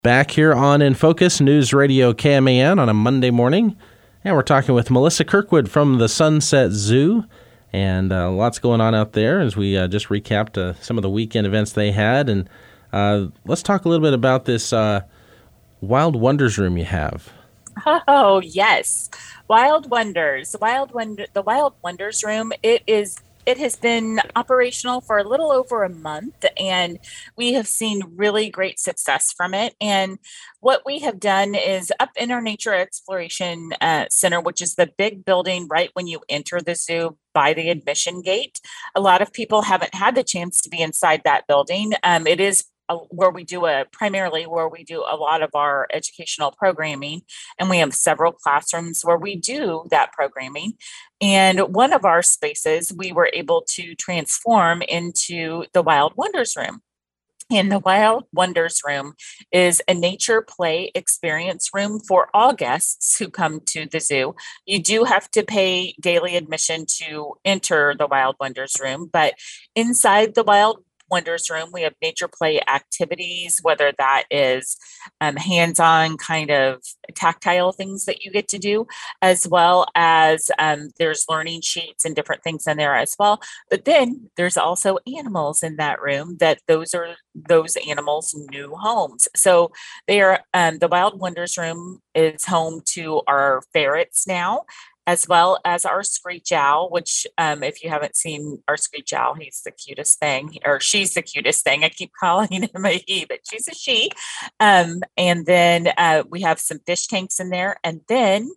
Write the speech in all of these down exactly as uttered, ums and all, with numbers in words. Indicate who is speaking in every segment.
Speaker 1: Back here on In Focus, News Radio K M A N on a Monday morning. And we're talking with Melissa Kirkwood from the Sunset Zoo. And uh, lots going on out there as we uh, just recapped uh, some of the weekend events they had. And uh, let's talk a little bit about this uh, Wild Wonders room you have.
Speaker 2: Oh, yes. Wild Wonders. Wild Wonder, the Wild Wonders room, it is It has been operational for a little over a month, and we have seen really great success from it. And what we have done is up in our Nature Exploration uh, Center, which is the big building right when you enter the zoo by the admission gate. A lot of people haven't had the chance to be inside that building. Um, it is where we do a primarily where we do a lot of our educational programming, and we have several classrooms where we do that programming. And one of our spaces we were able to transform into the Wild Wonders room. And the Wild Wonders room is a nature play experience room for all guests who come to the zoo. You do have to pay daily admission to enter the Wild Wonders room, but inside the Wild Wonders room, we have nature play activities, whether that is um, hands-on kind of tactile things that you get to do, as well as um, there's learning sheets and different things in there as well. But then there's also animals in that room that those are those animals' new homes. So they are um, the Wild Wonders room is home to our ferrets now, as well as our screech owl, which um, if you haven't seen our screech owl, he's the cutest thing, or she's the cutest thing. I keep calling him a he, but she's a she. Um, and then uh, we have some fish tanks in there. And then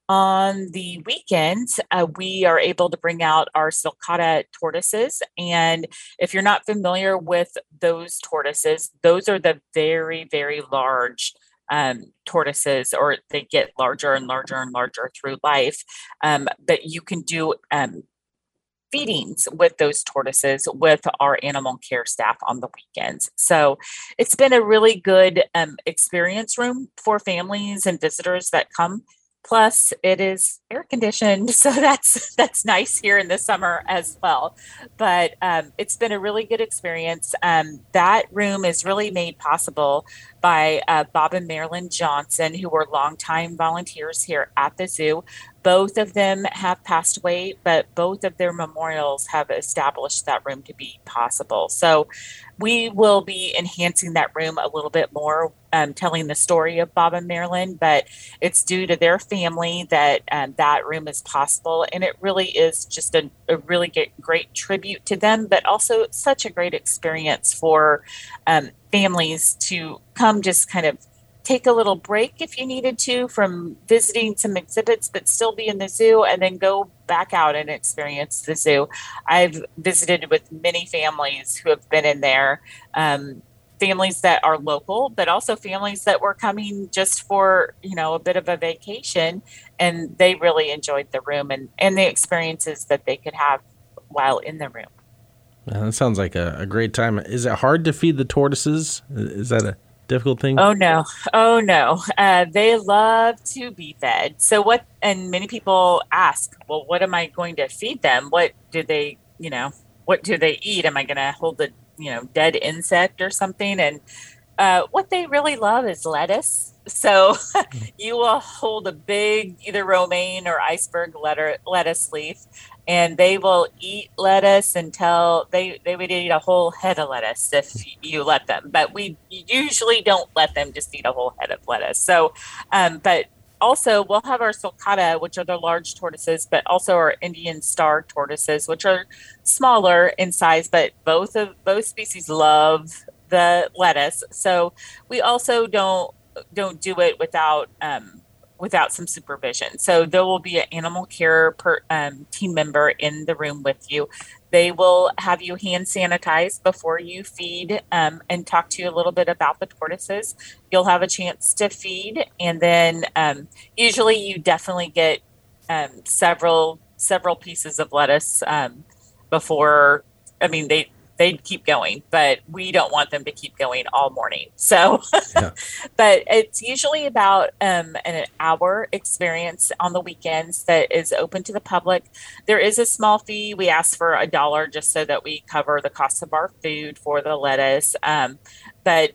Speaker 2: on the weekends, uh, we are able to bring out our sulcata tortoises. And if you're not familiar with those tortoises, those are the very, very large Um, tortoises, or they get larger and larger and larger through life. Um, but you can do um, feedings with those tortoises with our animal care staff on the weekends. So it's been a really good um, experience room for families and visitors that come. Plus, it is air conditioned, so that's that's nice here in the summer as well. But um, it's been a really good experience. Um, that room is really made possible by uh, Bob and Marilyn Johnson, who were longtime volunteers here at the zoo. Both of them have passed away, but both of their memorials have established that room to be possible. So we will be enhancing that room a little bit more, um, telling the story of Bob and Marilyn, but it's due to their family that um, that room is possible. And it really is just a, a really great, great tribute to them, but also such a great experience for um, families to come just kind of take a little break if you needed to from visiting some exhibits, but still be in the zoo, and then go back out and experience the zoo. I've visited with many families who have been in there, um, families that are local, but also families that were coming just for, you know, a bit of a vacation, and they really enjoyed the room and, and the experiences that they could have while in the room.
Speaker 1: Yeah, that sounds like a, a great time. Is it hard to feed the tortoises? Is that a difficult thing?
Speaker 2: Oh, no. Oh, no. Uh, they love to be fed. So what, and many people ask, well, what am I going to feed them? What do they, you know, what do they eat? Am I going to hold a, you know, dead insect or something? And uh, what they really love is lettuce. So you will hold a big, either romaine or iceberg letter, lettuce leaf, and they will eat lettuce until they, they would eat a whole head of lettuce if you let them. But we usually don't let them just eat a whole head of lettuce. So, um, but also we'll have our sulcata, which are the large tortoises, but also our Indian star tortoises, which are smaller in size, but both of both species love the lettuce. So we also don't don't do it without um, without some supervision. So there will be an animal care per, um, team member in the room with you. They will have you hand sanitize before you feed um, and talk to you a little bit about the tortoises. You'll have a chance to feed, and then um, usually you definitely get um, several several pieces of lettuce um, before. I mean, they they'd keep going, but we don't want them to keep going all morning. So, yeah. But it's usually about um, an hour experience on the weekends that is open to the public. There is a small fee. We ask for a dollar just so that we cover the cost of our food for the lettuce. Um, but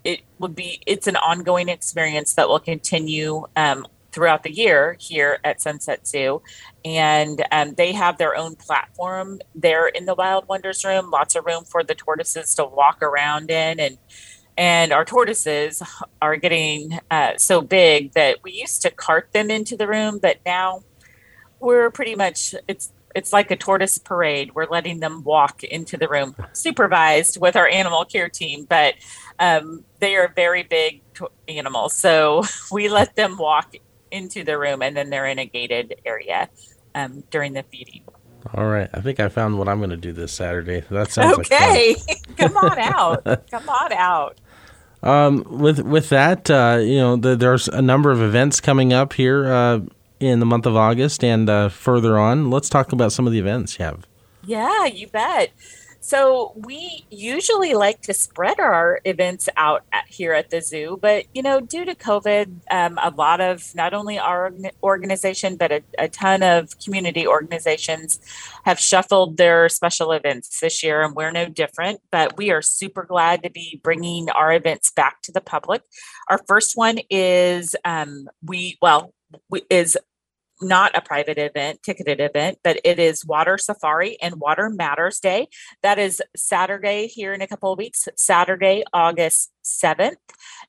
Speaker 2: it would be, it's an ongoing experience that will continue um, throughout the year here at Sunset Zoo. And um, they have their own platform there in the Wild Wonders Room, lots of room for the tortoises to walk around in. And and our tortoises are getting uh, so big that we used to cart them into the room, but now we're pretty much, it's it's like a tortoise parade. We're letting them walk into the room, supervised with our animal care team, but um, they are very big to- animals. So we let them walk into the room, and then they're in a gated area um, during the feeding.
Speaker 1: All right. I think I found what I'm going to do this Saturday. That sounds
Speaker 2: okay.
Speaker 1: like
Speaker 2: fun. Come on out. Come on out.
Speaker 1: Um, with with that, uh, you know, the, there's a number of events coming up here uh, in the month of August and uh, further on. Let's talk about some of the events you have.
Speaker 2: Yeah, you bet. So we usually like to spread our events out at, here at the zoo, but you know, due to COVID, um, a lot of not only our organization, but a, a ton of community organizations have shuffled their special events this year, and we're no different. But we are super glad to be bringing our events back to the public. Our first one is um, we well we, is. not a private event, ticketed event, but it is Water Safari and Water Matters Day. That is Saturday here in a couple of weeks, Saturday, August seventh.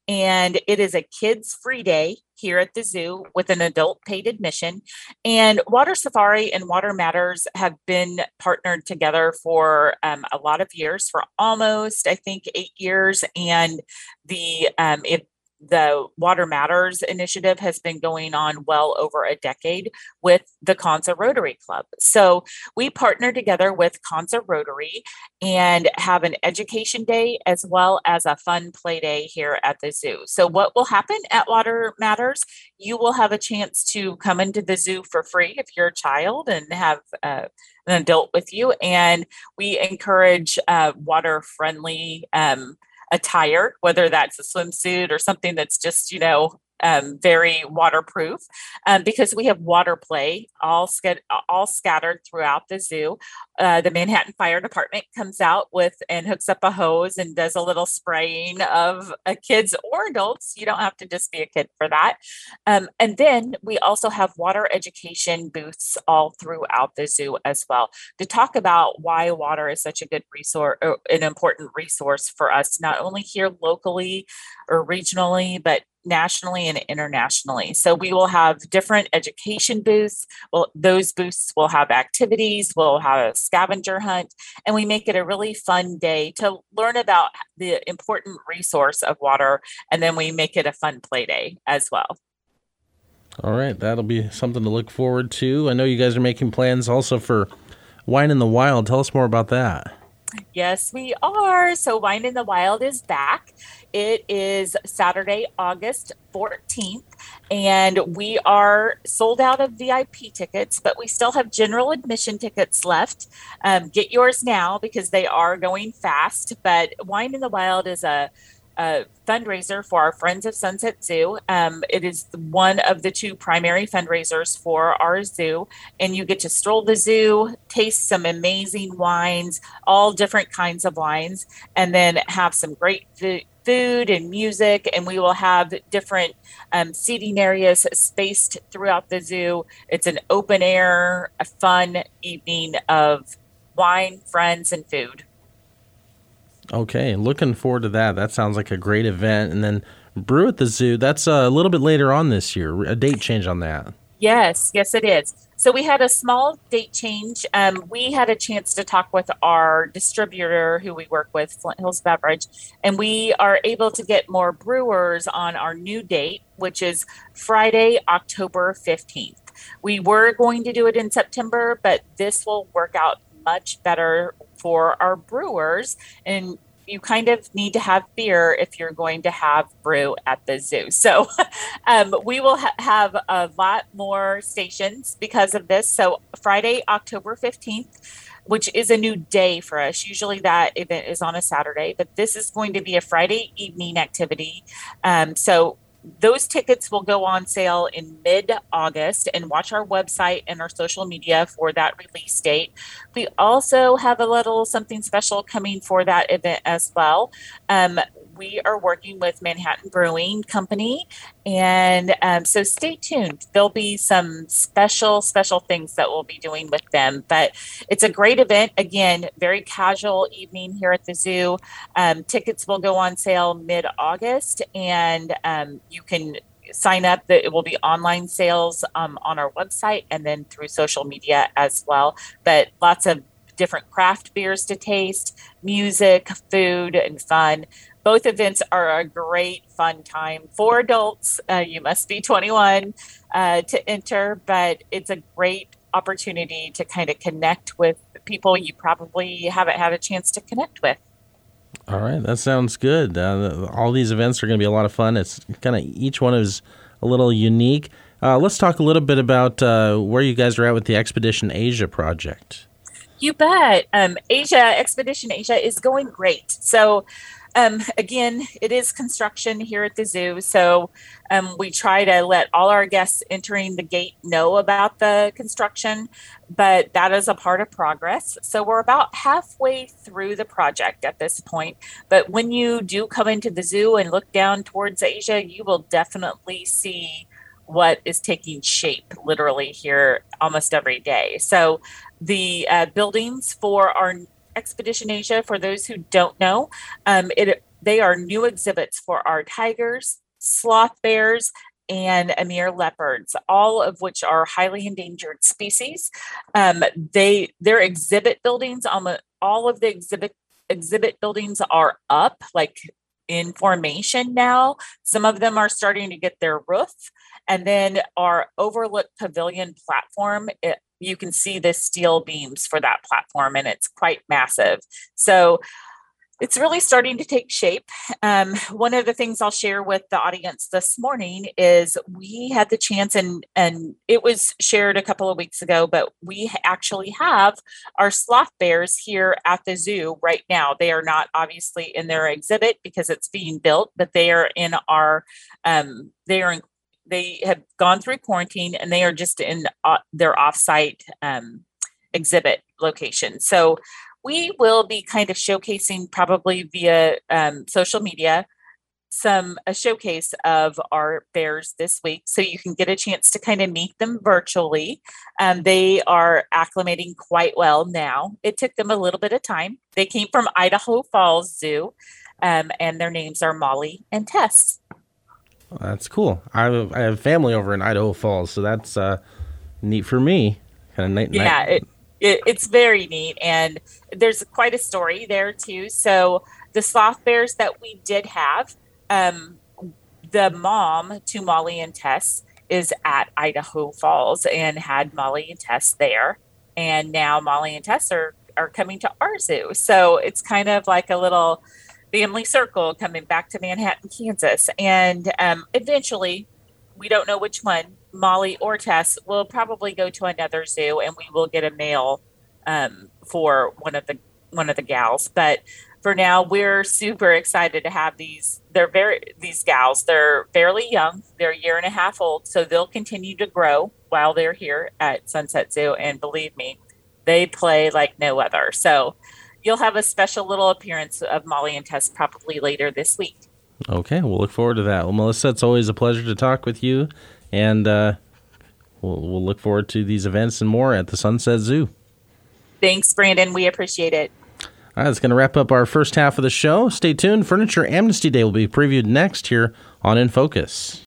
Speaker 2: And it is a kids free day here at the zoo with an adult paid admission. And Water Safari and Water Matters have been partnered together for um, a lot of years, for almost, I think, eight years. And the um, it The Water Matters initiative has been going on well over a decade with the Konza Rotary Club. So we partner together with Konza Rotary and have an education day as well as a fun play day here at the zoo. So what will happen at Water Matters? You will have a chance to come into the zoo for free if you're a child and have uh, an adult with you. And we encourage uh, water-friendly um, attire, whether that's a swimsuit or something that's just, you know, um, very waterproof, um, because we have water play all, sc- all scattered throughout the zoo. Uh, the Manhattan Fire Department comes out with and hooks up a hose and does a little spraying of uh, kids or adults. You don't have to just be a kid for that. Um, and then we also have water education booths all throughout the zoo as well to talk about why water is such a good resource, or an important resource for us, not only here locally or regionally, but nationally and internationally. So we will have different education booths. Well, those booths will have activities, we'll have a scavenger hunt, and we make it a really fun day to learn about the important resource of water. And then we make it a fun play day as well.
Speaker 1: All right. That'll be something to look forward to. I know you guys are making plans also for Wine in the Wild. Tell us more about that.
Speaker 2: Yes, we are. So Wine in the Wild is back. It is Saturday, August fourteenth, and we are sold out of V I P tickets, but we still have general admission tickets left. Um, get yours now because they are going fast. But Wine in the Wild is a a fundraiser for our Friends of Sunset Zoo. Um, it is one of the two primary fundraisers for our zoo, and you get to stroll the zoo, taste some amazing wines, all different kinds of wines, and then have some great food. food and music, and we will have different um, seating areas spaced throughout the zoo. It's an open air, a fun evening of wine, friends, and food.
Speaker 1: Okay, looking forward to that. That sounds like a great event. And then Brew at the Zoo, that's a little bit later on this year, a date change on that.
Speaker 2: Yes, yes, it is. So we had a small date change. Um, we had a chance to talk with our distributor who we work with, Flint Hills Beverage, and we are able to get more brewers on our new date, which is Friday, October fifteenth. We were going to do it in September, but this will work out much better for our brewers. And you kind of need to have beer if you're going to have brew at the zoo. So um, we will ha- have a lot more stations because of this. So Friday, October fifteenth, which is a new day for us. Usually that event is on a Saturday, but this is going to be a Friday evening activity. Um, so those tickets will go on sale in mid-August, and watch our website and our social media for that release date. We also have a little something special coming for that event as well. Um, we are working with Manhattan Brewing Company. And um, so stay tuned. There'll be some special, special things that we'll be doing with them. But it's a great event. Again, very casual evening here at the zoo. Um, tickets will go on sale mid-August, and um, you can sign up. That it will be online sales um, on our website and then through social media as well. But lots of different craft beers to taste, music, food, and fun. Both events are a great fun time for adults. Uh, you must be twenty-one uh, to enter, but it's a great opportunity to kind of connect with people you probably haven't had a chance to connect with.
Speaker 1: All right, that sounds good. Uh, all these events are going to be a lot of fun. It's kind of each one is a little unique. Uh, let's talk a little bit about uh, where you guys are at with the Expedition Asia project.
Speaker 2: You bet. Um, Asia, Expedition Asia is going great. So um, again, it is construction here at the zoo. So um, we try to let all our guests entering the gate know about the construction, but that is a part of progress. So we're about halfway through the project at this point. But when you do come into the zoo and look down towards Asia, you will definitely see what is taking shape literally here almost every day. So the uh, buildings for our Expedition Asia, for those who don't know, um, it they are new exhibits for our tigers, sloth bears, and Amur leopards, all of which are highly endangered species. Um, they their exhibit buildings, almost all of the exhibit exhibit buildings are up, like in formation now. Some of them are starting to get their roof, and then our overlook pavilion platform, it, you can see the steel beams for that platform, and it's quite massive. So it's really starting to take shape. Um, one of the things I'll share with the audience this morning is we had the chance, and, and it was shared a couple of weeks ago, but we actually have our sloth bears here at the zoo right now. They are not obviously in their exhibit because it's being built, but they are in our, um, they are in, they have gone through quarantine, and they are just in uh, their offsite um, exhibit location. So we will be kind of showcasing, probably via um, social media, some a showcase of our bears this week, so you can get a chance to kind of meet them virtually. Um, they are acclimating quite well now. It took them a little bit of time. They came from Idaho Falls Zoo, um, and their names are Molly and Tess.
Speaker 1: Well, that's cool. I have, I have family over in Idaho Falls, so that's uh, neat for me. Kind of night.
Speaker 2: Yeah. It, It, it's very neat, and there's quite a story there too. So the sloth bears that we did have, um, the mom to Molly and Tess is at Idaho Falls and had Molly and Tess there, and now Molly and Tess are are coming to our zoo. So it's kind of like a little family circle coming back to Manhattan, Kansas, and um, eventually, we don't know which one, Molly or Tess, will probably go to another zoo, and we will get a male um, for one of the one of the gals. But for now, we're super excited to have these. They're very these gals. They're fairly young. They're a year and a half old, so they'll continue to grow while they're here at Sunset Zoo. And believe me, they play like no other. So you'll have a special little appearance of Molly and Tess probably later this week.
Speaker 1: Okay, we'll look forward to that. Well, Melissa, it's always a pleasure to talk with you, and uh, we'll, we'll look forward to these events and more at the Sunset Zoo.
Speaker 2: Thanks, Brandon. We appreciate it.
Speaker 1: All right, that's going to wrap up our first half of the show. Stay tuned. Furniture Amnesty Day will be previewed next here on In Focus.